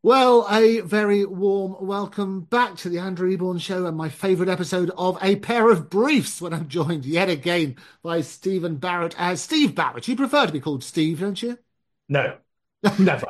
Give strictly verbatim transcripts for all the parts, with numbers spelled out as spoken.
Well, a very warm welcome back to the Andrew Eborn Show and my favourite episode of A Pair of Briefs when I'm joined yet again by Stephen Barrett as Steve Barrett. You prefer to be called Steve, don't you? No, never.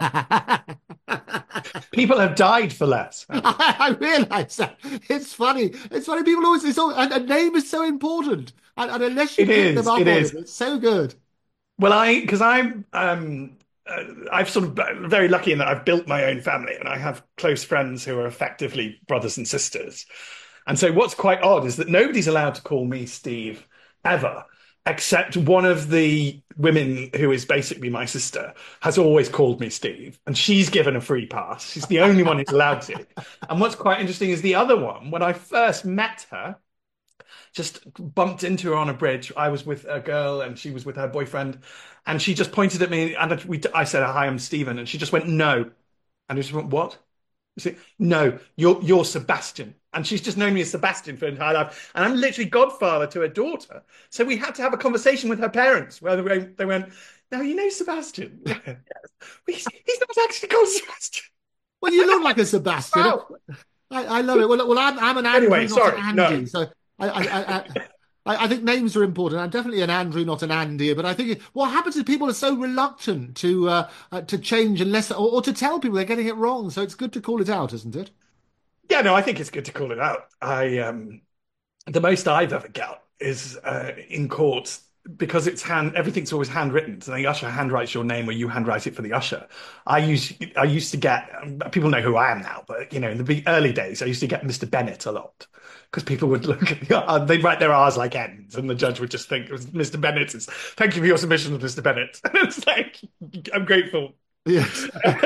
People have died for less, Andrew. I, I realise that. It's funny. It's funny. People always, it's all, and a name is so important. And, and unless you It pick them is, up it on it, is. it's so good. Well, I, because I'm, um, uh, I've sort of uh, very lucky in that I've built my own family and I have close friends who are effectively brothers and sisters. And so what's quite odd is that nobody's allowed to call me Steve ever, except one of the women who is basically my sister has always called me Steve, and she's given a free pass. She's the only one who's allowed to. And what's quite interesting is the other one, when I first met her, just bumped into her on a bridge. I was with a girl and she was with her boyfriend, and she just pointed at me and we, I said, "Hi, I'm Stephen," and she just went, "No," and I just went, "What?" I said, "No, you're you're Sebastian." And she's just known me as Sebastian for her entire life. And I'm literally godfather to her daughter. So we had to have a conversation with her parents where they they went, "Now, you know Sebastian." Yes. He's, he's not actually called Sebastian. Well, you look like a Sebastian. Wow. I, I love it. Well, well, I'm, I'm an Andrew, Anyway, not an sorry. No. Andy. So I, I, I, I, I think names are important. I'm definitely an Andrew, not an Andy. But I think what happens is people are so reluctant to uh, uh, to change unless or, or to tell people they're getting it wrong. So it's good to call it out, isn't it? Yeah, no, I think it's good to call it out. I um the most I've ever got is uh, in court because it's hand everything's always handwritten. So the usher handwrites your name or you handwrite it for the usher. I used I used to get people know who I am now, but you know, in the big early days, I used to get mister Bennett a lot because people would look at the uh, they'd write their R's like N's, and the judge would just think it was mister Bennett. It's, Thank you for your submission, mister Bennett. And it's like I'm grateful. Yes.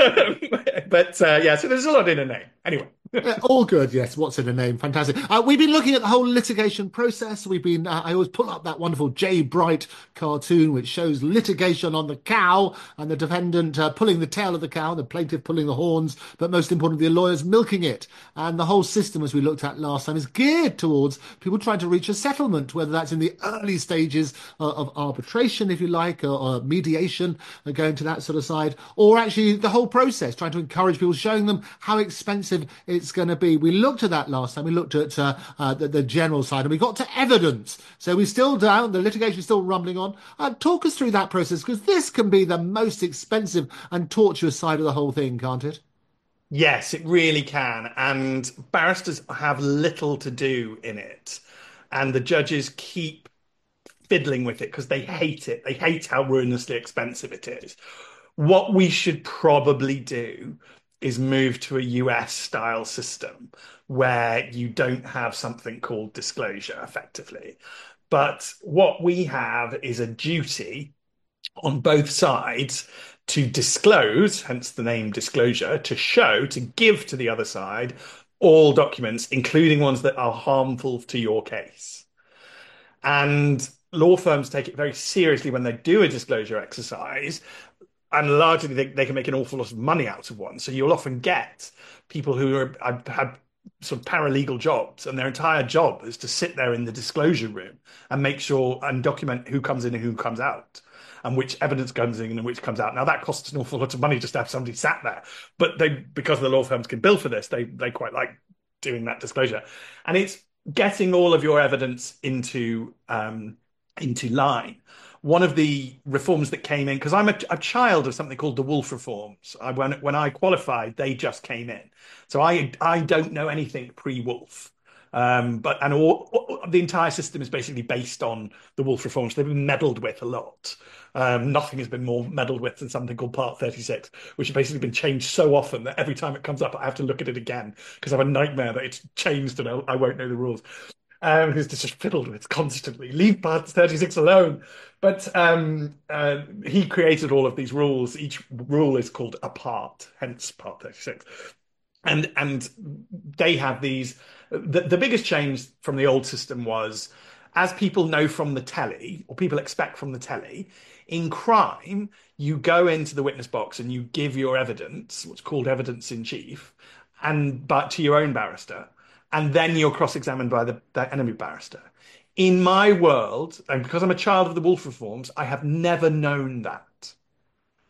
But uh, yeah, so there's a lot in a name. Anyway. Yeah, all good, yes. What's in a name? Fantastic. Uh, we've been looking at the whole litigation process. We've been, uh, I always pull up that wonderful Jay Bright cartoon, which shows litigation on the cow and the defendant uh, pulling the tail of the cow, the plaintiff pulling the horns, but most importantly, the lawyers milking it. And the whole system, as we looked at last time, is geared towards people trying to reach a settlement, whether that's in the early stages uh, of arbitration, if you like, or, or mediation, uh, going to that sort of side, or actually the whole process, trying to encourage people, showing them how expensive it's going to be. We looked at that last time. We looked at uh, uh, the, the general side and we got to evidence. So we're still down. The litigation is still rumbling on. Uh, talk us through that process because this can be the most expensive and tortuous side of the whole thing, can't it? Yes, it really can. And barristers have little to do in it. And the judges keep fiddling with it because they hate it. They hate how ruinously expensive it is. What we should probably do is move to a U S style system where you don't have something called disclosure effectively. But what we have is a duty on both sides to disclose, hence the name disclosure, to show, to give to the other side all documents, including ones that are harmful to your case. And law firms take it very seriously when they do a disclosure exercise, and largely they, they can make an awful lot of money out of one. So you'll often get people who are, have, have sort of paralegal jobs, and their entire job is to sit there in the disclosure room and make sure and document who comes in and who comes out, and which evidence comes in and which comes out. Now that costs an awful lot of money just to have somebody sat there, but they because the law firms can bill for this, they they quite like doing that disclosure, and it's getting all of your evidence into um, into line. One of the reforms that came in, because I'm a, a child of something called the Wolf reforms. I, when when I qualified, they just came in, so I I don't know anything pre-Wolf. Um, but and all, all- the entire system is basically based on the Wolf reforms. They've been meddled with a lot. Um, nothing has been more meddled with than something called Part thirty-six, which has basically been changed so often that every time it comes up, I have to look at it again because I have a nightmare that it's changed and I, I won't know the rules. Um, who's just fiddled with constantly. Leave Part thirty-six alone. But um, uh, he created all of these rules. Each rule is called a part, hence Part thirty-six. And and they have these. The, the biggest change from the old system was, as people know from the telly, or people expect from the telly, in crime, you go into the witness box and you give your evidence, what's called evidence in chief, and but to your own barrister, and then you're cross-examined by the, the enemy barrister. In my world, and because I'm a child of the Wolf reforms, I have never known that.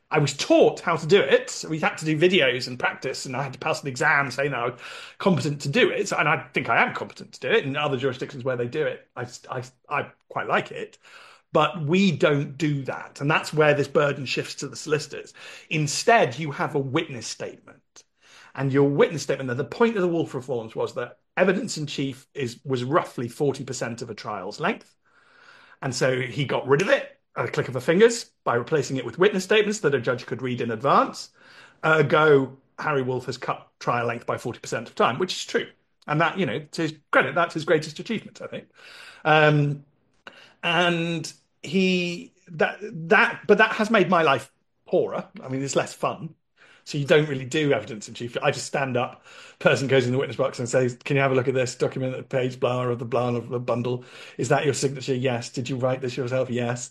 I was taught how to do it. We had to do videos and practice, and I had to pass an exam saying that I was competent to do it. And I think I am competent to do it. In other jurisdictions where they do it, I, I, I quite like it. But we don't do that. And that's where this burden shifts to the solicitors. Instead, you have a witness statement. And your witness statement, that the point of the Wolf reforms was that evidence in chief is was roughly forty percent of a trial's length. And so he got rid of it at a click of a fingers by replacing it with witness statements that a judge could read in advance. Ergo, Harry Wolff has cut trial length by forty percent of time, which is true. And that, you know, to his credit, that's his greatest achievement, I think. Um, and he, that, that, but that has made my life poorer. I mean, it's less fun. So you don't really do evidence in chief. I just stand up, person goes in the witness box and says, can you have a look at this document at page blah of the blah of the bundle? Is that your signature? Yes. Did you write this yourself? Yes.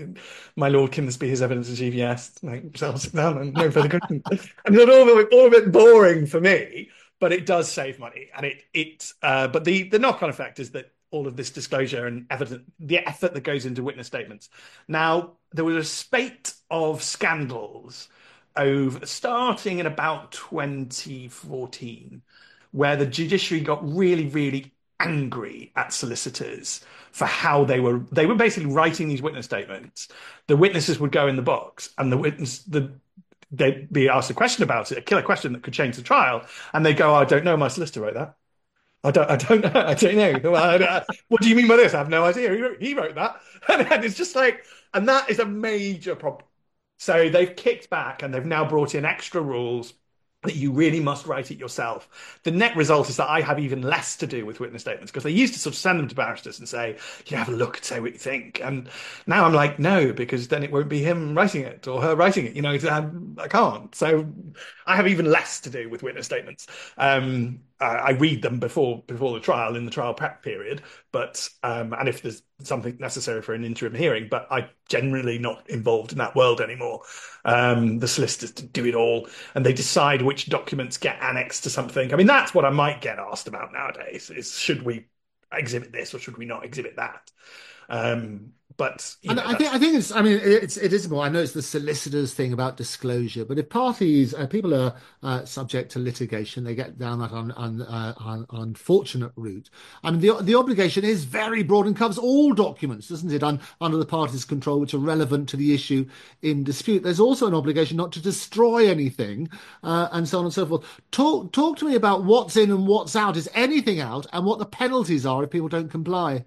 My lord, can this be his evidence in chief? Yes. Like, I'll sit down and no further questions. And it's all, all a bit boring for me, but it does save money. And it, it uh, but the, the knock-on effect is that all of this disclosure and evidence, the effort that goes into witness statements. Now, there was a spate of scandals over starting in about twenty fourteen, where the judiciary got really, really angry at solicitors for how they were they were basically writing these witness statements. The witnesses would go in the box, and the witness the they'd be asked a question about it, a killer question that could change the trial, and they go, oh, "I don't know, my solicitor wrote that. I don't, I don't know. I don't know. I don't, what do you mean by this? I have no idea. He wrote, he wrote that," and it's just like, and that is a major problem. So they've kicked back and they've now brought in extra rules that you really must write it yourself. The net result is that I have even less to do with witness statements, because they used to sort of send them to barristers and say, "Can you have a look and say what you think?" And now I'm like, no, because then it won't be him writing it or her writing it. You know, I can't. So I have even less to do with witness statements. Um, I read them before before the trial, in the trial prep period, but um, and if there's something necessary for an interim hearing, but I'm generally not involved in that world anymore. Um, the solicitors do it all, and they decide which documents get annexed to something. I mean, that's what I might get asked about nowadays: is should we exhibit this or should we not exhibit that? Um, but you And know, I think I think it's I mean it's it is more. I know it's the solicitors thing about disclosure, but if parties uh, people are uh, subject to litigation, they get down that un, un, uh, un, unfortunate route. I mean the the obligation is very broad and covers all documents, doesn't it? Un, under the parties' control, which are relevant to the issue in dispute. There's also an obligation not to destroy anything, uh, and so on and so forth. Talk talk to me about what's in and what's out. Is anything out, and what the penalties are if people don't comply?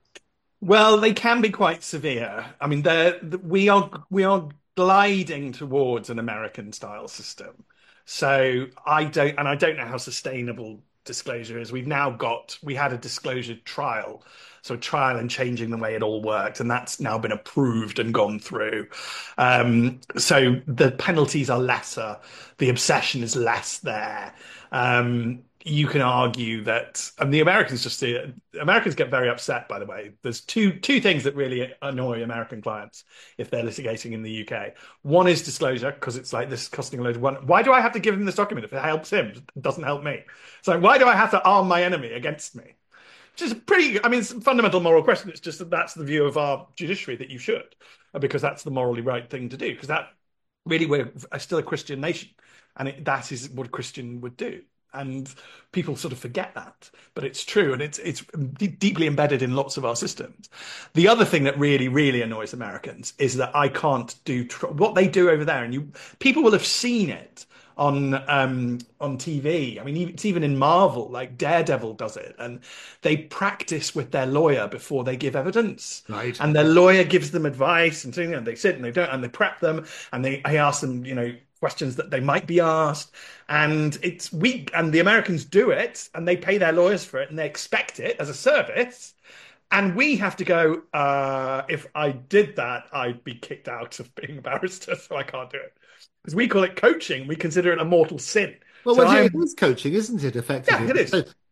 well, they can be quite severe. I mean, they're, we are we are gliding towards an American style system. So I don't, and I don't know how sustainable disclosure is. We've now got, we had a disclosure trial, so a trial and changing the way it all worked, and that's now been approved and gone through. Um, so the penalties are lesser, the obsession is less there. Um, you can argue that, and the Americans just see it. Americans get very upset, by the way. There's two two things that really annoy American clients if they're litigating in the U K. One is disclosure, because it's like, this is costing a load of money. Why do I have to give him this document if it helps him? It doesn't help me. So why do I have to arm my enemy against me? Which is a pretty, I mean, it's a fundamental moral question. It's just that that's the view of our judiciary, that you should, because that's the morally right thing to do. Because that really, we're still a Christian nation, and it, that is what a Christian would do. And people sort of forget that, but it's true, and it's it's deeply embedded in lots of our systems. The other thing that really, really annoys Americans is that I can't do tr- what they do over there, and you people will have seen it on um, on T V. I mean, it's even in Marvel, like Daredevil does it, and they practice with their lawyer before they give evidence, Right. and their lawyer gives them advice, and, so, you know, they sit and they don't, and they prep them, and they I ask them, you know, questions that they might be asked, and it's weak, and the Americans do it, and they pay their lawyers for it, and they expect it as a service, and we have to go, uh, if I did that, I'd be kicked out of being a barrister, so I can't do it. Because we call it coaching, we consider it a mortal sin. Well, So well, it I'm, is coaching, isn't it, yeah, effectively? it So, is.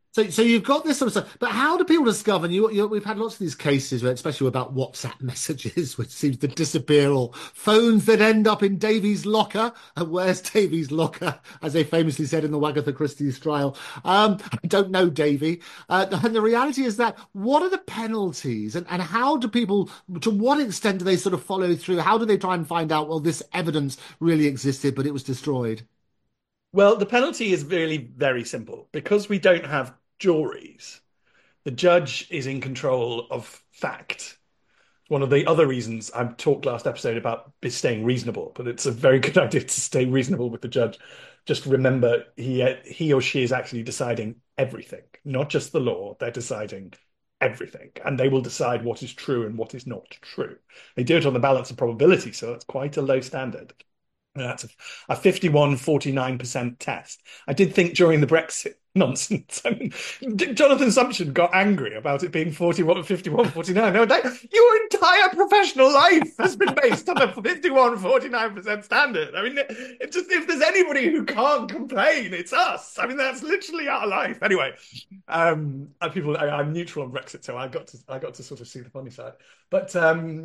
So, so you've got this sort of stuff, but how do people discover? And you, you, we've had lots of these cases, where, especially about WhatsApp messages, which seems to disappear, or phones that end up in Davy's locker. And where's Davy's locker, as they famously said in the Wagatha Christie's trial? Um, I don't know, Davy. Uh, and the reality is that what are the penalties, and, and how do people, to what extent do they sort of follow through? How do they try and find out, well, this evidence really existed, but it was destroyed? Well, the penalty is really very simple. Because we don't have juries, the judge is in control of fact. One of the other reasons I talked last episode about is staying reasonable, but it's a very good idea to stay reasonable with the judge. Just remember, he he or she is actually deciding everything, not just the law. They're deciding everything, and they will decide what is true and what is not true. They do it on the balance of probability, so that's quite a low standard. That's a, a fifty-one forty-nine percent test. I did think during the Brexit nonsense, I mean, Jonathan Sumption got angry about it being forty-one, fifty-one, forty-nine. No, that, your entire professional life has been based on a fifty-one, forty-nine percent standard. I mean, it just, if there's anybody who can't complain, it's us. I mean, that's literally our life. Anyway, um, people, I, I'm neutral on Brexit, so I got to, I got to sort of see the funny side. But um,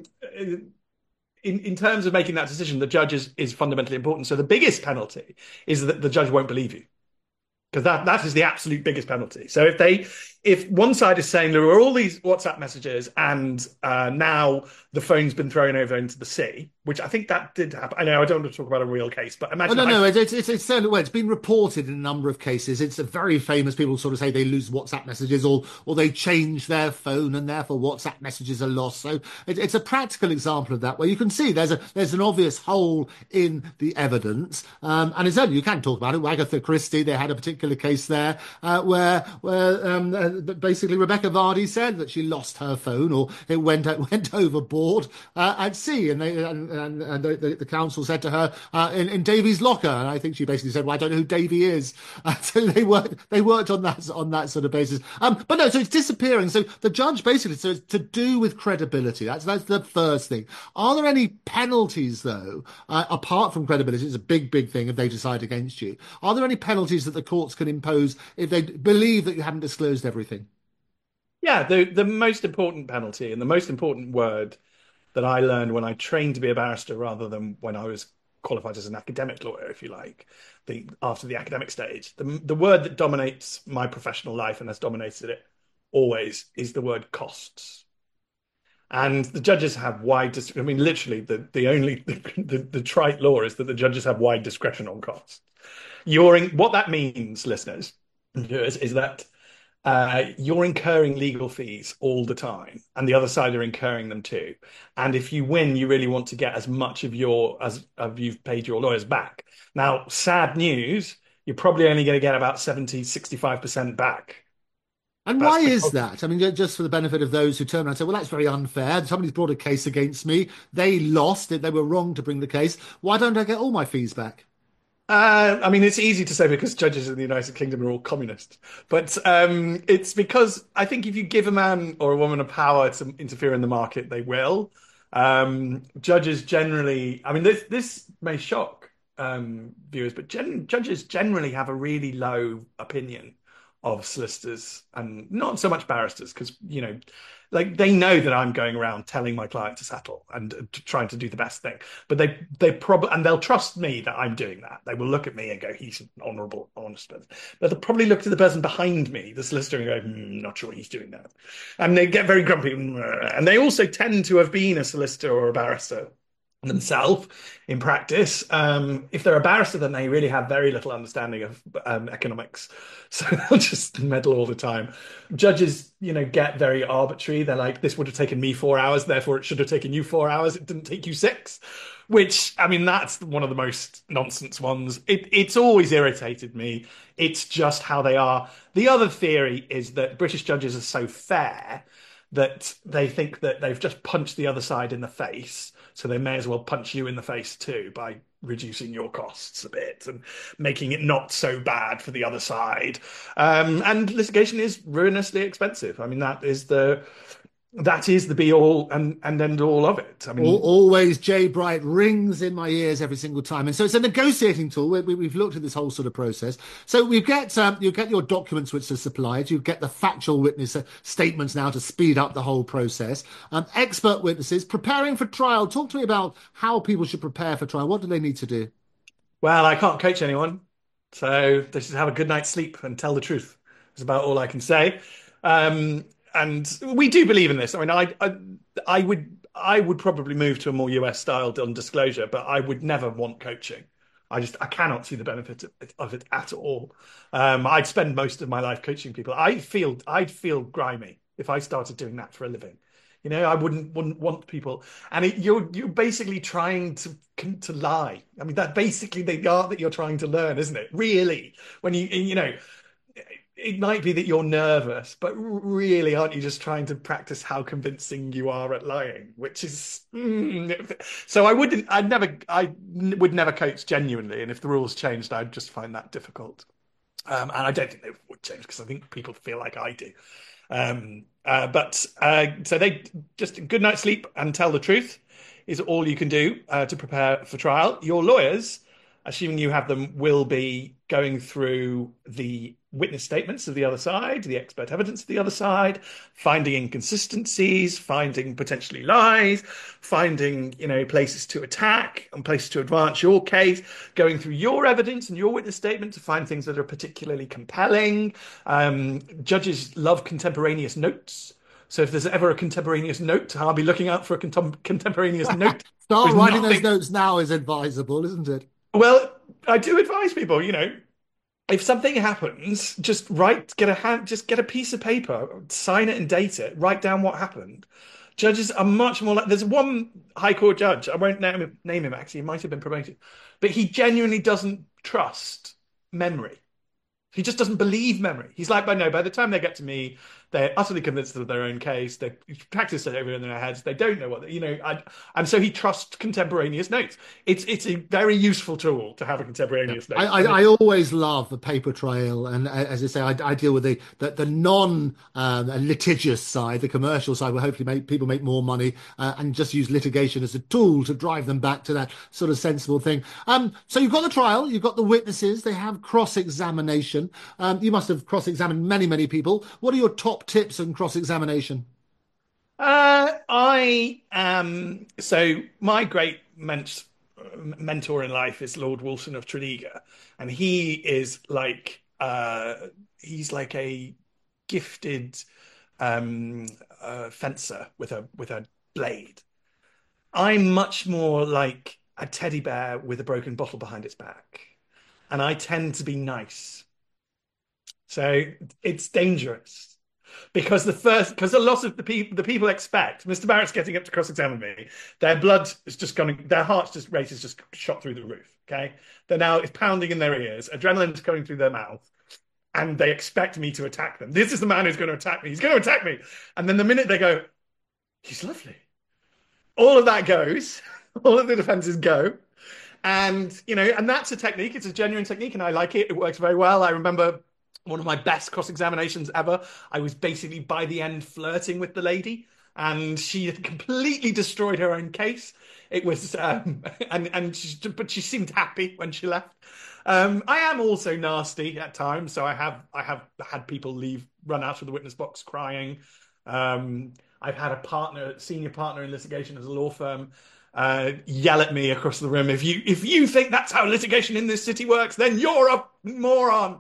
in, in terms of making that decision, the judge is, is fundamentally important. So the biggest penalty is that the judge won't believe you, because that, that is the absolute biggest penalty. So if they, if one side is saying there were all these WhatsApp messages and uh, now the phone's been thrown over into the sea, which I think that did happen. I know I don't want to talk about a real case, but Oh, imagine. no, I, no, it's, it's, it's certainly, well, it's been reported in a number of cases. It's a very famous, people sort of say they lose WhatsApp messages, or or they change their phone and therefore WhatsApp messages are lost. So it, it's a practical example of that, where you can see there's a there's an obvious hole in the evidence. Um, and it's only, you can talk about it. Agatha Christie, they had a particular case there uh, where where um, uh, basically Rebecca Vardy said that she lost her phone, or it went went overboard uh, at sea, and they and, and, and the, the council said to her uh, in, in Davy's locker, and I think she basically said, "Well, I don't know who Davy is." Uh, so they worked they worked on that on that sort of basis. Um, but no, so it's disappearing. So the judge basically, so it's to do with credibility. That's that's the first thing. Are there any penalties though, uh, apart from credibility? It's a big, big thing if they decide against you. Are there any penalties that the courts can impose if they believe that you haven't disclosed everything? yeah, the the most important penalty and the most important word that I learned when I trained to be a barrister rather than when I was qualified as an academic lawyer, if you like, the after the academic stage. The the word that dominates my professional life and has dominated it always is the word costs. And the judges have wide dis- I mean, literally, the the only the, the, the trite law is that the judges have wide discretion on costs. You're in, what that means, listeners, is, is that uh, you're incurring legal fees all the time, and the other side are incurring them too. And if you win, you really want to get as much of your as of you've paid your lawyers back. Now, sad news, you're probably only going to get about seventy, sixty-five percent back. And That's why is because that? I mean, ju- just for the benefit of those who turn around and say, well, that's very unfair. Somebody's brought a case against me. They lost it. They were wrong to bring the case. Why don't I get all my fees back? Uh, I mean, it's easy to say because judges in the United Kingdom are all communist, but um, it's because I think if you give a man or a woman a power to interfere in the market, they will. Um, judges generally, I mean, this this may shock um, viewers, but gen judges generally have a really low opinion of solicitors and not so much barristers because, you know, like they know that I'm going around telling my client to settle and uh, to trying to do the best thing. But they they probably and they'll trust me that I'm doing that. They will look at me and go, "He's an honourable, honest person." But they'll probably look to the person behind me, the solicitor, and go, hmm, "Not sure he's doing that." And they get very grumpy. And they also tend to have been a solicitor or a barrister themselves in practice. Um, if they're a barrister, then they really have very little understanding of um, economics, so they'll just meddle all the time. Judges, you know, get very arbitrary. They're like, "This would have taken me four hours, therefore it should have taken you four hours. It didn't take you six." Which, I mean, that's one of the most nonsense ones. It, it's always irritated me. It's just how they are. The other theory is that British judges are so fair that they think that they've just punched the other side in the face, so they may as well punch you in the face too by reducing your costs a bit and making it not so bad for the other side. Um, and litigation is ruinously expensive. I mean, that is the that is the be all and, and end all of it. I Al- mean, Always Jay Bright rings in my ears every single time, and so it's a negotiating tool. We, we, we've looked at this whole sort of process. So we get um, you get your documents which are supplied. You get the factual witness uh, statements now to speed up the whole process. Um, expert witnesses preparing for trial. Talk to me about how people should prepare for trial. What do they need to do? well, I can't coach anyone, so they should have a good night's sleep and tell the truth. That's about all I can say. Um, and we do believe in this. I mean, I, I, I would, I would probably move to a more U S style on disclosure, but I would never want coaching. I just, I cannot see the benefit of it, of it at all. Um, I'd spend most of my life coaching people. I feel, I'd feel grimy if I started doing that for a living. You know, I wouldn't wouldn't want people, and it, you're you're basically trying to to lie. I mean, that's basically the art that you're trying to learn, isn't it? Really, when you you know, it might be that you're nervous, but really, aren't you just trying to practice how convincing you are at lying? Which is mm, so. I wouldn't. I'd never. I would never coach genuinely, and if the rules changed, I'd just find that difficult. Um, and I don't think they would change because I think people feel like I do. Um, uh, but uh, so they just a good night's sleep and tell the truth is all you can do uh, to prepare for trial. Your lawyers, assuming you have them, will be going through the witness statements of the other side, the expert evidence of the other side, finding inconsistencies, finding potentially lies, finding, you know, places to attack and places to advance your case, going through your evidence and your witness statement to find things that are particularly compelling. Um, judges love contemporaneous notes. So if there's ever a contemporaneous note, I'll be looking out for a contem contemporaneous note. Start There's writing those nothing. notes now is advisable, isn't it? Well, I do advise people, you know, if something happens, just write, get a hand, just get a piece of paper, sign it and date it, write down what happened. Judges are much more like, there's one High Court judge, I won't name him, name him actually, he might have been promoted, but he genuinely doesn't trust memory. He just doesn't believe memory. He's like, but no, by the time they get to me, they're utterly convinced of their own case. They practice it over in their heads. They don't know what, you know, I, and so he trusts contemporaneous notes. It's it's a very useful tool to have a Yeah, contemporaneous I, note. I, And I it, always love the paper trail, and uh, as I say, I, I deal with the the, the non um, litigious side, the commercial side, where hopefully make, people make more money uh, and just use litigation as a tool to drive them back to that sort of sensible thing. Um, so you've got the trial, you've got the witnesses, they have cross-examination. Um, you must have cross-examined many, many people. What are your top tips on cross-examination? uh, I am, so my great men mentor in life is Lord Wolston of Tredegar, and he is like, uh, he's like a gifted um, uh, fencer with a with a blade. I'm much more like a teddy bear with a broken bottle behind its back, and I tend to be nice. So it's dangerous because the first because a lot of the people the people expect mister Barrett's getting up to cross-examine me. Their blood is just going, their heart's just rate is just shot through the roof. Okay, they're now it's pounding in their ears, adrenaline's going through their mouth, and they expect me to attack them. This is the man who's going to attack me. He's going to attack me, and then the minute they go, he's lovely, all of that goes, all of the defenses go. And, you know, and that's a technique. It's a genuine technique, and I like it. It works very well. I remember one of my best cross-examinations ever. I was basically by the end flirting with the lady, and she had completely destroyed her own case. It was, um, and and she, but she seemed happy when she left. Um, I am also nasty at times, so I have I have had people leave, run out of the witness box crying. Um, I've had a partner, senior partner in litigation as a law firm, uh, yell at me across the room. If you if you think that's how litigation in this city works, then you're a moron.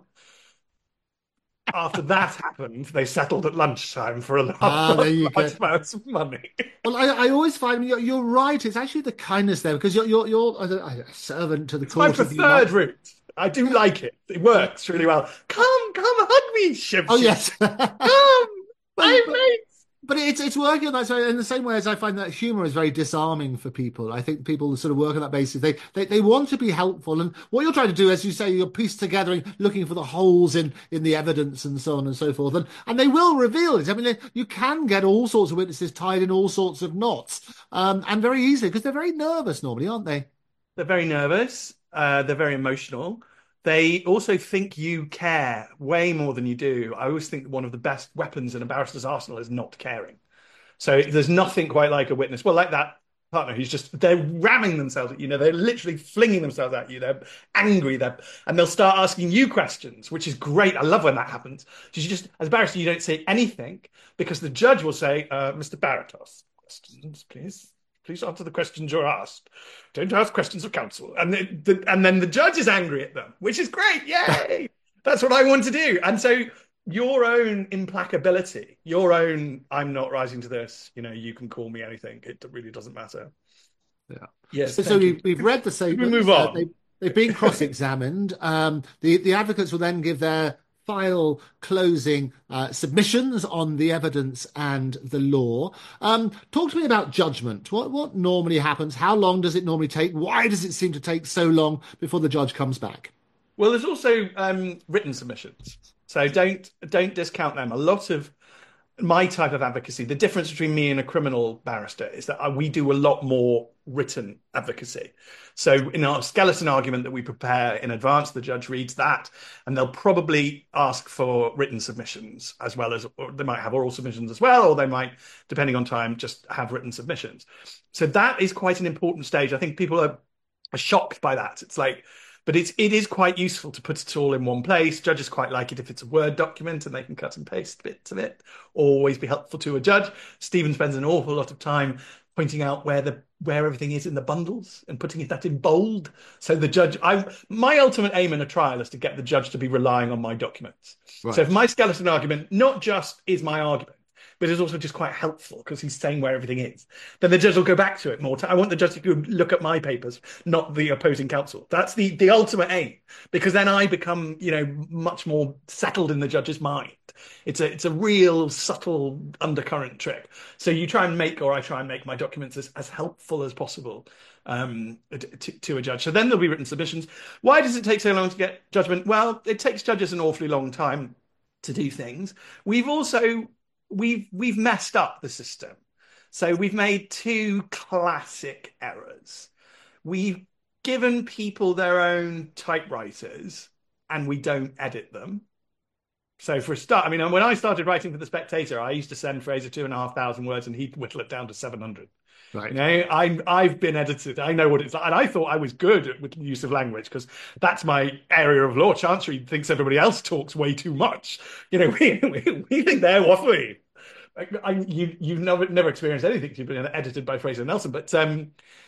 After that happened, they settled at lunchtime for a large, Ah, there you go. large amounts of money. Well, I, I always find you're, you're right. It's actually the kindness there because you're you're you're a, a servant to the It's my court, if you like. preferred route. I do like it. It works really well. Come, come, hug me, shiv, Oh shiv. yes, Come, but, I'm but mates. but it's it's working on that. So in the same way as I find that humor is very disarming for people, I think people sort of work on that basis. They they they want to be helpful, and what you're trying to do, as you say, you're piece together, looking for the holes in in the evidence and so on and so forth, and and they will reveal it. I mean, you can get all sorts of witnesses tied in all sorts of knots, um, and very easily because they're very nervous normally, aren't they? They're very nervous. Uh, they're very emotional. They also think you care way more than you do. I always think one of the best weapons in a barrister's arsenal is not caring. So there's nothing quite like a witness. Well, like that partner who's just they're ramming themselves at you know they're literally flinging themselves at you, they're angry, they're and they'll start asking you questions, which is great. I love when that happens. You just, as a barrister, you don't say anything because the judge will say, uh, Mr. Baratos, questions please, please answer the questions you're asked, don't ask questions of counsel. And the, the, and then the judge is angry at them, which is great. Yay. That's what I want to do. And so your own implacability, your own, I'm not rising to this, you know, you can call me anything. It really doesn't matter. Yeah. Yes. So, so we've, we've read the We move statements. Uh, on. they, they've been cross-examined. Um, the, the advocates will then give their final closing uh, submissions on the evidence and the law. Um, talk to me about judgment. What, what normally happens? How long does it normally take? Why does it seem to take so long before the judge comes back? Well, there's also um, written submissions. So don't don't discount them. A lot of my type of advocacy, the difference between me and a criminal barrister is that we do a lot more written advocacy. So in our skeleton argument that we prepare in advance, the judge reads that, and they'll probably ask for written submissions as well as, or they might have oral submissions as well, or they might, depending on time, just have written submissions. So that is quite an important stage. I think people are, are shocked by that. It's like, but it's, it is quite useful to put it all in one place. Judges quite like it if it's a Word document and they can cut and paste bits of it. Always be helpful to a judge. Stephen spends an awful lot of time pointing out where the where everything is in the bundles and putting that in bold. So the judge, I my ultimate aim in a trial is to get the judge to be relying on my documents. Right. So if my skeleton argument not just is my argument, but is also just quite helpful because he's saying where everything is, then the judge will go back to it more. I want the judge to go look at my papers, not the opposing counsel. That's the, the ultimate aim, because then I become, you know, much more settled in the judge's mind. It's a it's a real subtle undercurrent trick. So you try and make, or I try and make my documents as, as helpful as possible um, to, to a judge. So then there'll be written submissions. Why does it take so long to get judgment? Well, it takes judges an awfully long time to do things. We've also We've we've messed up the system. So we've made two classic errors. We've given people their own typewriters and we don't edit them. So for a start, I mean, when I started writing for The Spectator, I used to send Fraser two and a half thousand words and he'd whittle it down to seven hundred. Right. You know, I, I've been edited. I know what it's like. And I thought I was good with use of language because that's my area of law. Chancery thinks everybody else talks way too much. You know, we, we, we think they're waffly. I, I, you, you've never, never experienced anything. You've been edited by Fraser Nelson. But um,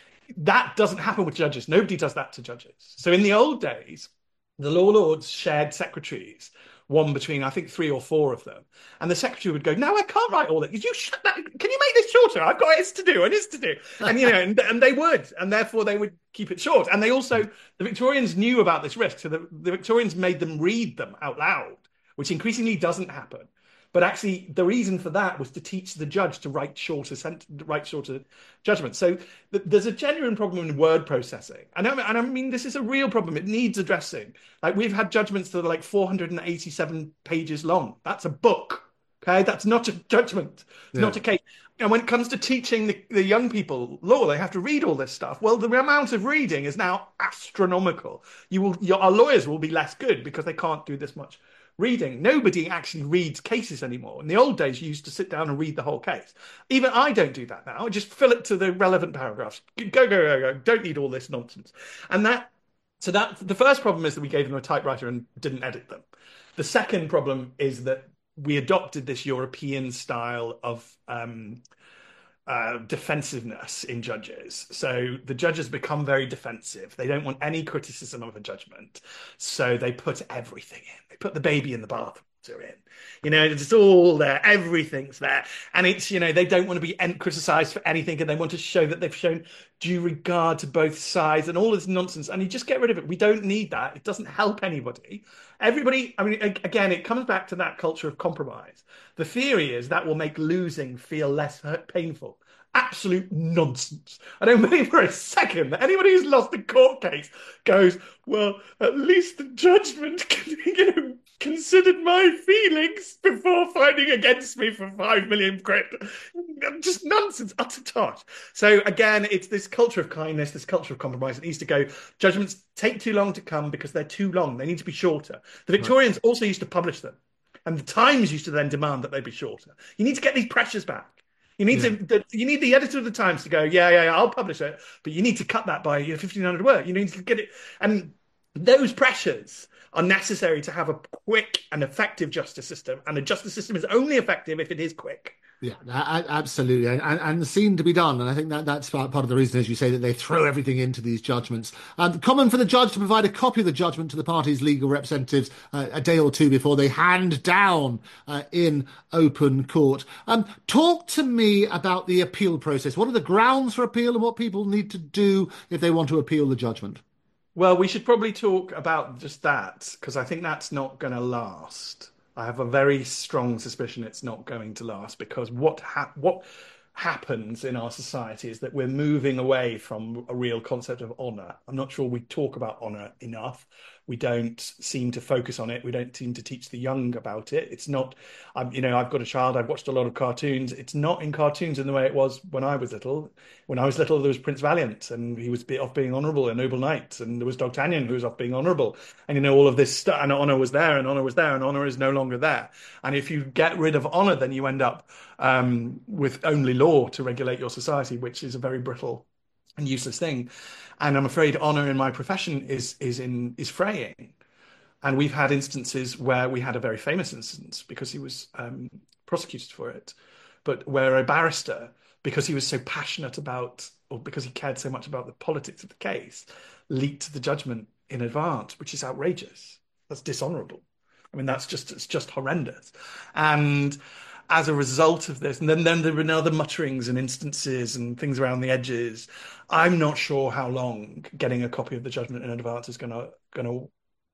that doesn't happen with judges. Nobody does that to judges. So in the old days, the law lords shared secretaries, one between, I think, three or four of them. And the secretary would go, no, I can't write all that. You shut that. Can you make this shorter? I've got it's to do and it's to do. And, you know, and, and they would. And therefore, they would keep it short. And they also, the Victorians knew about this risk. So the, the Victorians made them read them out loud, which increasingly doesn't happen. But actually, the reason for that was to teach the judge to write shorter, write shorter judgments. So th there's a genuine problem in word processing. And I, mean, and I mean, this is a real problem. It needs addressing. Like we've had judgments that are like four hundred eighty-seven pages long. That's a book. Okay, that's not a judgment. It's yeah. not a case. And when it comes to teaching the, the young people law, they have to read all this stuff. Well, the amount of reading is now astronomical. You will, your, our lawyers will be less good because they can't do this much reading. Nobody actually reads cases anymore. In the old days, you used to sit down and read the whole case. Even I don't do that now. I just fill it to the relevant paragraphs. Go, go, go, go. Don't need all this nonsense. And that, so that, the first problem is that we gave them a typewriter and didn't edit them. The second problem is that we adopted this European style of um, uh, defensiveness in judges. So the judges become very defensive. They don't want any criticism of a judgment. So they put everything in. They put the baby in the bathwater in. You know, it's all there. Everything's there. And it's, you know, they don't want to be criticized for anything and they want to show that they've shown due regard to both sides and all this nonsense. And you just get rid of it. We don't need that. It doesn't help anybody. Everybody, I mean, again, it comes back to that culture of compromise. The theory is that will make losing feel less hurt, painful. Absolute nonsense. I don't believe for a second that anybody who's lost a court case goes, well, at least the judgment, you know, considered my feelings before finding against me for five million quid. Just nonsense, utter tosh. So again, it's this culture of kindness, this culture of compromise. It needs to go, judgments take too long to come because they're too long. They need to be shorter. The Victorians also used to publish them. And the Times used to then demand that they be shorter. You need to get these pressures back. You need Yeah. to, the, you need the editor of the Times to go, yeah, yeah, yeah, I'll publish it, but you need to cut that by you know, fifteen hundred words. You need to get it, and those pressures are necessary to have a quick and effective justice system. And a justice system is only effective if it is quick. Yeah, a- a- absolutely, and, and the scene to be done, and I think that that's part part of the reason, as you say, that they throw everything into these judgments. Um, common for the judge to provide a copy of the judgment to the party's legal representatives uh, a day or two before they hand down uh, in open court. Um, talk to me about the appeal process. What are the grounds for appeal, and what people need to do if they want to appeal the judgment? Well, we should probably talk about just that because I think that's not going to last. I have a very strong suspicion it's not going to last because what ha what happens in our society is that we're moving away from a real concept of honor. I'm not sure we talk about honor enough. We don't seem to focus on it. We don't seem to teach the young about it. It's not, um, you know, I've got a child. I've watched a lot of cartoons. It's not in cartoons in the way it was when I was little. When I was little, there was Prince Valiant, and he was off being honourable, a noble knight, and there was D'Artagnan, who was off being honourable, and you know all of this stuff. And honour was there, and honour was there, and honour is no longer there. And if you get rid of honour, then you end up um, with only law to regulate your society, which is a very brittle and useless thing. And I'm afraid honour in my profession is is in is fraying. And we've had instances where we had a very famous instance because he was um, prosecuted for it, but where a barrister, because he was so passionate about, or because he cared so much about the politics of the case, leaked the judgment in advance, which is outrageous. That's dishonourable. I mean, that's just it's just horrendous. And as a result of this, and then, then there were other mutterings and instances and things around the edges. I'm not sure how long getting a copy of the judgment in advance is going to going to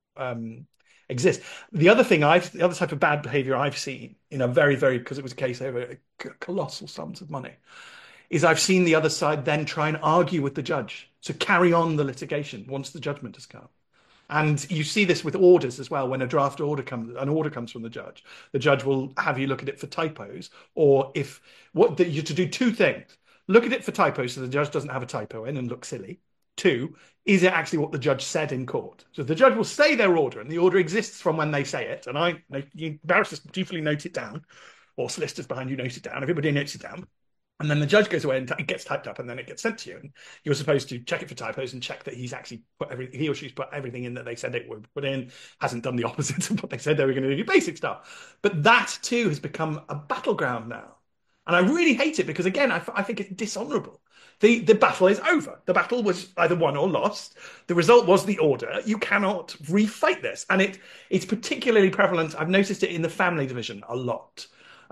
um, exist. The other thing I've, the other type of bad behaviour I've seen in a very, very, because it was a case over colossal sums of money, is I've seen the other side then try and argue with the judge to carry on the litigation once the judgment has come. And you see this with orders as well. When a draft order comes, an order comes from the judge, the judge will have you look at it for typos, or if what the, you to do two things: look at it for typos, so the judge doesn't have a typo in and look silly. Two, is it actually what the judge said in court? So the judge will say their order, and the order exists from when they say it. And I, you barristers dutifully note it down, or solicitors behind you note it down. Everybody notes it down. And then the judge goes away and it gets typed up, and then it gets sent to you. And you're supposed to check it for typos and check that he's actually put every he or she's put everything in that they said it would put in, hasn't done the opposite of what they said they were going to do, basic stuff. But that too has become a battleground now. And I really hate it because, again, I, I think it's dishonourable. The, the battle is over. The battle was either won or lost. The result was the order. You cannot refight this. And it it's particularly prevalent. I've noticed it in the family division a lot.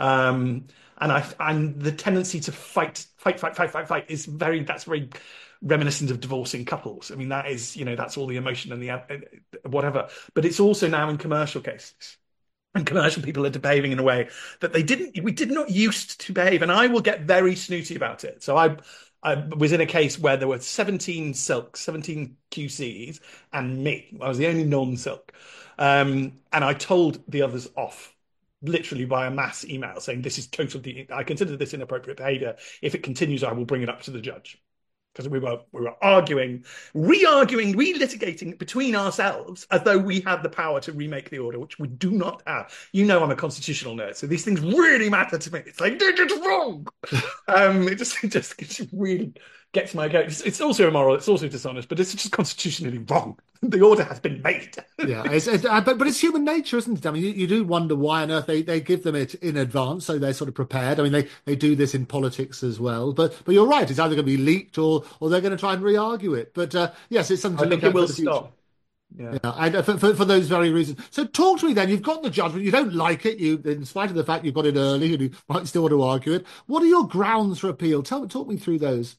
Um, and I and the tendency to fight, fight, fight, fight, fight, fight is very, that's very reminiscent of divorcing couples. I mean, that is, you know, that's all the emotion and the uh, whatever. But it's also now in commercial cases. And commercial people are behaving in a way that they didn't, we did not used to behave. And I will get very snooty about it. So I, I was in a case where there were seventeen silks, seventeen Q Cs, and me. I was the only non-silk. Um, and I told the others off, literally by a mass email saying, this is totally, I consider this inappropriate behavior. If it continues, I will bring it up to the judge. Because we were we were arguing, re-arguing, re-litigating between ourselves as though we had the power to remake the order, which we do not have. You know, I'm a constitutional nerd, so these things really matter to me. It's like, did it wrong. um, it just it just, it just really gets my goat. It's, it's also immoral. It's also dishonest, but it's just constitutionally wrong. The order has been made. Yeah, it's, it's, uh, but but it's human nature, isn't it? I mean, you, you do wonder why on earth they, they give them it in advance, so they're sort of prepared. I mean, they, they do this in politics as well. But but you're right; it's either going to be leaked or or they're going to try and re-argue it. But uh, yes, it's something to I look think it at will for the future. stop. Yeah. Yeah, and uh, for, for for those very reasons. So talk to me then. You've got the judgment. You don't like it. You, in spite of the fact you've got it early, and you might still want to argue it. What are your grounds for appeal? Tell talk me through those.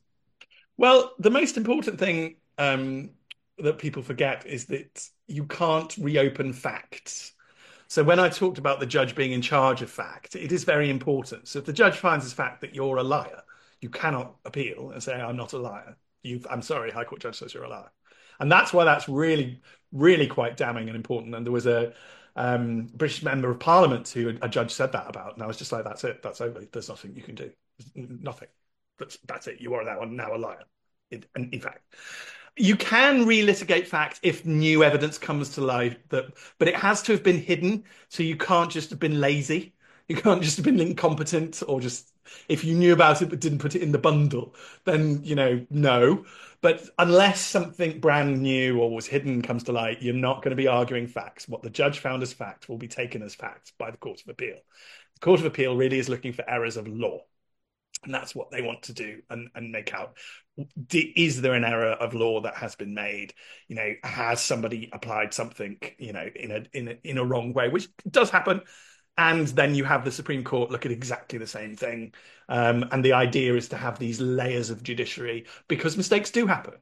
Well, the most important thing um, that people forget is that you can't reopen facts. So when I talked about the judge being in charge of fact, it is very important. So if the judge finds as fact that you're a liar, you cannot appeal and say, I'm not a liar. You've, I'm sorry, High Court judge says you're a liar. And that's why that's really, really quite damning and important. And there was a um, British member of Parliament who a judge said that about. And I was just like, that's it. That's over. There's nothing you can do. There's nothing. That's, that's it. You are now, now a liar. In, in fact, you can relitigate facts if new evidence comes to light, that, but it has to have been hidden. So you can't just have been lazy. You can't just have been incompetent or just if you knew about it but didn't put it in the bundle, then you know, no. But unless something brand new or was hidden comes to light, you're not going to be arguing facts. What the judge found as fact will be taken as fact by the Court of Appeal. The Court of Appeal really is looking for errors of law. And that's what they want to do and, and make out. Is there an error of law that has been made? You know, has somebody applied something, you know, in a in a, in a wrong way, which does happen. And then you have the Supreme Court look at exactly the same thing. Um, and the idea is to have these layers of judiciary because mistakes do happen.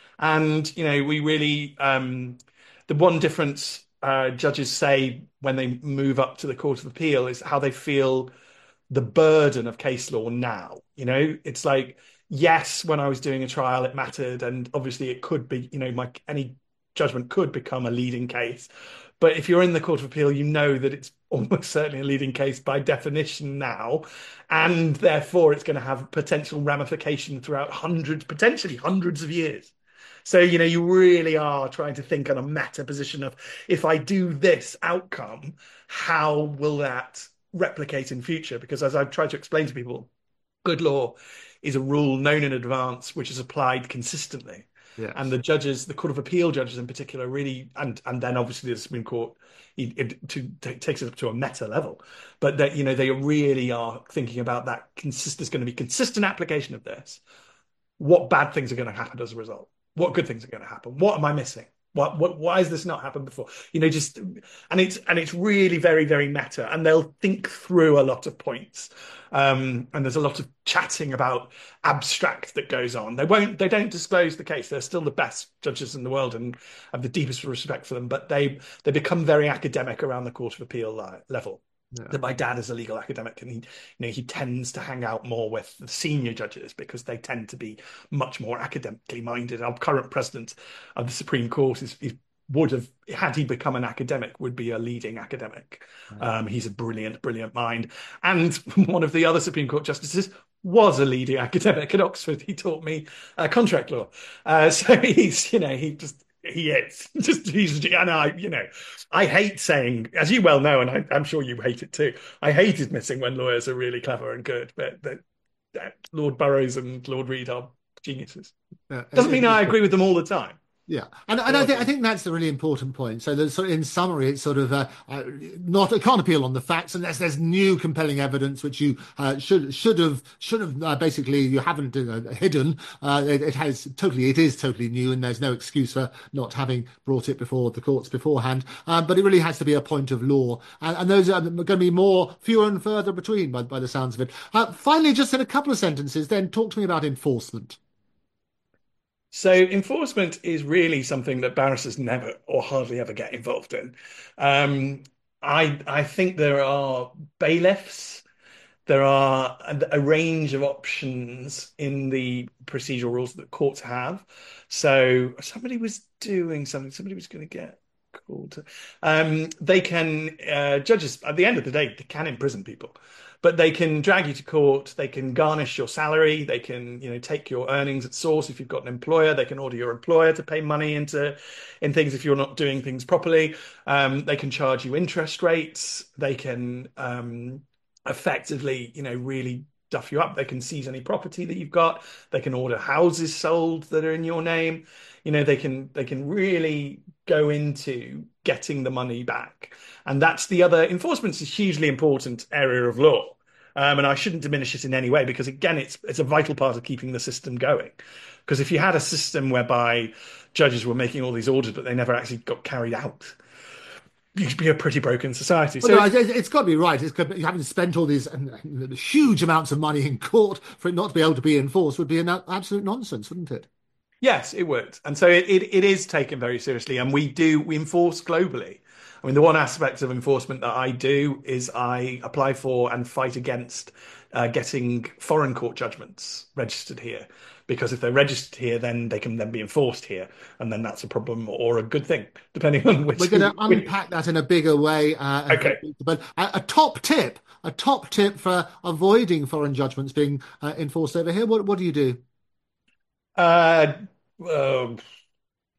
And, you know, we really, um, the one difference uh, judges say when they move up to the Court of Appeal is how they feel the burden of case law now. You know, it's like, yes, when I was doing a trial, it mattered. And obviously it could be, you know, my any judgment could become a leading case. But if you're in the Court of Appeal, you know that it's almost certainly a leading case by definition now. And therefore it's going to have potential ramification throughout hundreds, potentially hundreds of years. So, you know, you really are trying to think on a meta position of if I do this outcome, how will that replicate in future? Because as I've tried to explain to people, good law is a rule known in advance, which is applied consistently. And Yes. the judges, the Court of Appeal judges in particular, really, and and then obviously the Supreme Court, it, it to, to, takes it up to a meta level. But that you know they really are thinking about that. Consist, there's going to be consistent application of this. What bad things are going to happen as a result? What good things are going to happen? What am I missing? What, what, why has this not happened before? You know, just, and it's, and it's really very, very meta, and they'll think through a lot of points. Um, and there's a lot of chatting about abstract that goes on. They won't, they don't disclose the case. They're still the best judges in the world and have the deepest respect for them, but they, they become very academic around the Court of Appeal level. Yeah. That my dad is a legal academic and he, you know, he tends to hang out more with the senior judges because they tend to be much more academically minded. Our current president of the Supreme Court is, is would have, had he become an academic, would be a leading academic. Um, he's a brilliant, brilliant mind. And one of the other Supreme Court justices was a leading academic at Oxford. He taught me uh, contract law. Uh, so he's, you know, he just he is just he's and I you know I hate saying, as you well know, and I, I'm sure you hate it too, I hate admitting when lawyers are really clever and good, but that, that Lord Burrows and Lord Reid are geniuses. Yeah. Doesn't mean It- I it- agree with them all the time. Yeah, and, and I think I think that's the really important point. So, there's sort of, in summary, it's sort of uh, uh, not it can't appeal on the facts unless there's new compelling evidence which you uh, should should have should have uh, basically you haven't uh, hidden. Uh, it, it has totally it is totally new, and there's no excuse for not having brought it before the courts beforehand. Um, but it really has to be a point of law, and, and those are going to be more fewer and further between by by the sounds of it. Uh, finally, just in a couple of sentences, then talk to me about enforcement. So enforcement is really something that barristers never or hardly ever get involved in. Um, I I think there are bailiffs. There are a, a range of options in the procedural rules that courts have. So somebody was doing something. Somebody was going to get called. To, um, they can uh, judges at the end of the day they can imprison people. But they can drag you to court. They can garnish your salary. They can, you know, take your earnings at source if you've got an employer. They can order your employer to pay money into in things if you're not doing things properly. Um, they can charge you interest rates. They can um, effectively, you know, really duff you up. They can seize any property that you've got. They can order houses sold that are in your name. You know, they can they can really go into getting the money back. And that's the other enforcement's a hugely important area of law. Um, and I shouldn't diminish it in any way because again, it's it's a vital part of keeping the system going. Because if you had a system whereby judges were making all these orders, but they never actually got carried out, you'd be a pretty broken society. Well, So no, it, it's got to be right. It's got, you having spent all these um, huge amounts of money in court for it not to be able to be enforced would be an absolute nonsense, wouldn't it? yes, it would. And so it, it, it is taken very seriously. And we do, we enforce globally. I mean, the one aspect of enforcement that I do is I apply for and fight against uh, getting foreign court judgments registered here. Because if they're registered here, then they can then be enforced here. And then that's a problem or a good thing, depending on which. We're going to unpack that in a bigger way. Uh, Okay. But a, a top tip, a top tip for avoiding foreign judgments being uh, enforced over here. What, what do you do? Uh, uh,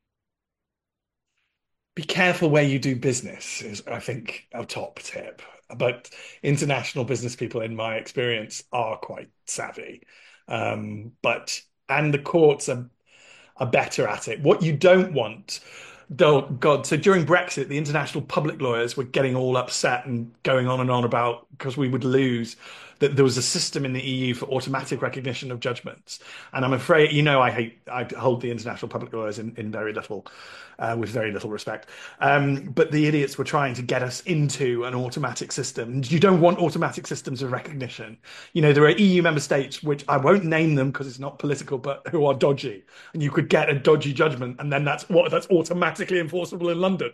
be careful where you do business is, I think, a top tip. but international business people, in my experience, are quite savvy. Um, but and the courts are are better at it. What you don't want, though, God, so during Brexit, the international public lawyers were getting all upset and going on and on about because we would lose. That there was a system in the E U for automatic recognition of judgments, and I'm afraid, you know, I hate, I hold the international public lawyers in, in very little, uh, with very little respect. Um, but the idiots were trying to get us into an automatic system. You don't want automatic systems of recognition. You know, there are E U member states, which I won't name them because it's not political, but who are dodgy. And you could get a dodgy judgment, and then that's what that's automatically enforceable in London.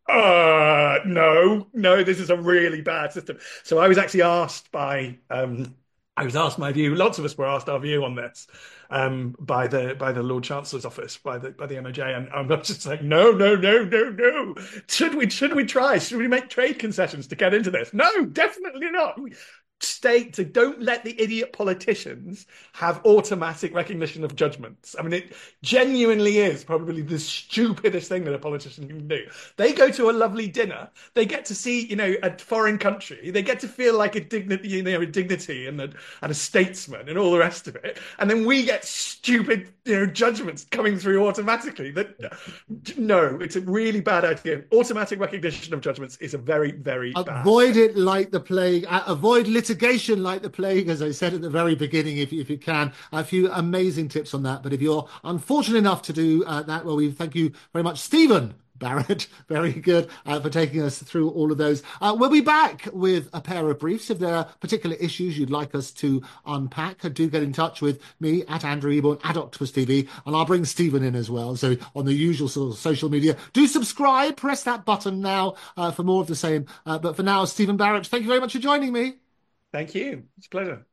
Uh, no, no, this is a really bad system. So I was actually asked by, um, I was asked my view. Lots of us were asked our view on this, um, by the by the Lord Chancellor's office, by the by the M O J, and I'm just like, no, no, no, no, no. Should we should we try? Should we make trade concessions to get into this? No, definitely not. State to don't let the idiot politicians have automatic recognition of judgments. I mean, it genuinely is probably the stupidest thing that a politician can do. They go to a lovely dinner, they get to see, you know, a foreign country, they get to feel like a dignity, you know, a dignity and a, and a statesman and all the rest of it, and then we get stupid, you know, judgments coming through automatically. That no, it's a really bad idea. Automatic recognition of judgments is a very, very bad. Avoid it like the plague. Avoid litigation. Litigation like the plague, as I said at the very beginning, if, if you can. A few amazing tips on that. But if you're unfortunate enough to do uh, that, well, we thank you very much, Stephen Barrett. Very good uh, for taking us through all of those. Uh, we'll be back with a pair of briefs. If there are particular issues you'd like us to unpack, do get in touch with me at Andrew Eborn at Octopus T V, and I'll bring Stephen in as well. So on the usual sort of social media, do subscribe, press that button now uh, for more of the same. Uh, but for now, Stephen Barrett, thank you very much for joining me. Thank you. It's a pleasure.